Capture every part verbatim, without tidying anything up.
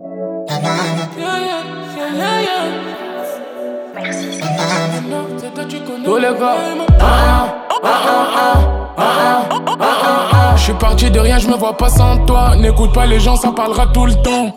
Tous les gars, je suis parti de rien, je me vois pas sans toi. N'écoute pas les gens, ça parlera tout le temps.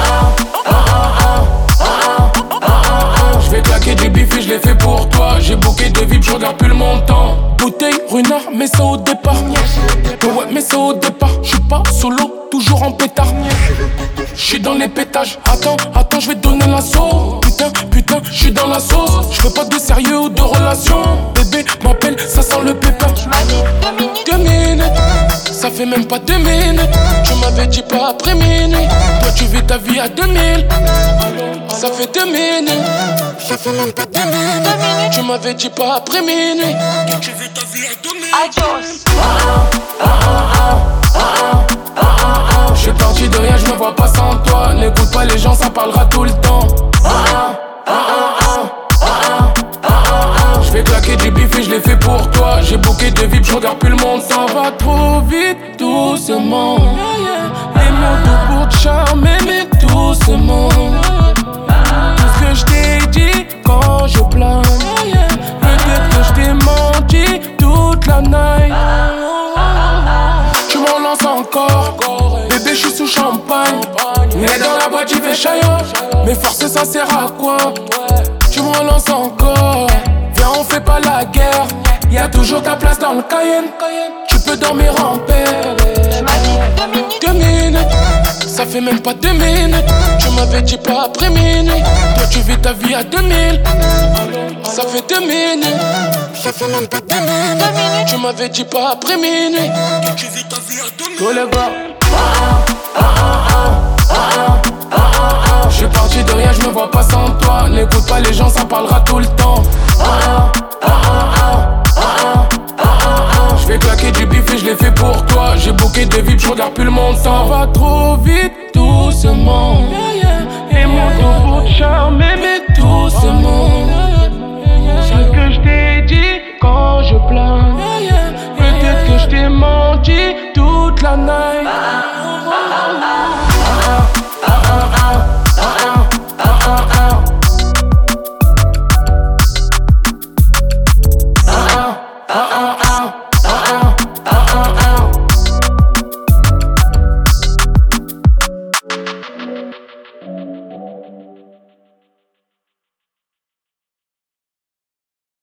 Je vais claquer du bif et je l'ai fait pour toi. J'ai booké de V I P, je regarde plus le montant. Bouteille, runard, mais ça au départ. Ouais, mais ça au départ. Je suis pas solo, toujours en pétard. Je suis dans les pétages. Attends, attends, je vais te donner la sauce. Putain, putain, je suis dans la sauce. Je veux pas de sérieux ou de relation. Bébé m'appelle, ça sent le pépin. Deux minutes, ça fait même pas deux minutes. Tu m'avais dit pas après minuit. Toi tu vis ta vie à deux mille. Ça fait deux minutes. Ça fait même pas deux minutes. Tu m'avais dit pas après minuit. Toi tu vis ta vie à deux mille. Adios. Je suis parti de rien, je me vois pas sans toi. N'écoute pas les gens, ça parlera tout le temps. Je vais claquer du bif et je l'ai fait pour toi. J'ai booké de V I P, je regarde plus le monde. Ça va trop vite, doucement. Les mots doux pour te charmer, mais doucement. Tout ce que je t'ai dit quand je plane. Peut-être que je t'ai menti toute la night. Tu m'en lances encore. Bébé, je suis sous champagne. Mais dans la boîte, j'y vais chaillot. Mais forcer, ça sert à quoi? Tu m'en lances encore. Viens, on fait pas la guerre. Y'a toujours ta place dans le Cayenne. Tu peux dormir en paix. Deux minutes, ça fait même pas deux minutes. Tu m'avais dit pas après minuit. Toi tu vis ta vie à deux mille. Ça fait deux minutes. Ça fait même pas deux minutes. Tu m'avais dit pas après minuit. Toi tu vis ta vie à deux mille. Tous les gars. Je suis parti de rien, je me vois pas sans toi. N'écoute pas les gens, ça parlera tout le temps. Je vais claquer du bif et je l'ai fait pour toi. J'ai booké de V I P, je regarde plus le monde. Ça va trop vite, doucement. Et mon dos pour te charmer, mais doucement. C'est ce que je t'ai dit quand je plane. Peut-être que je t'ai menti toute la night. Uh-uh.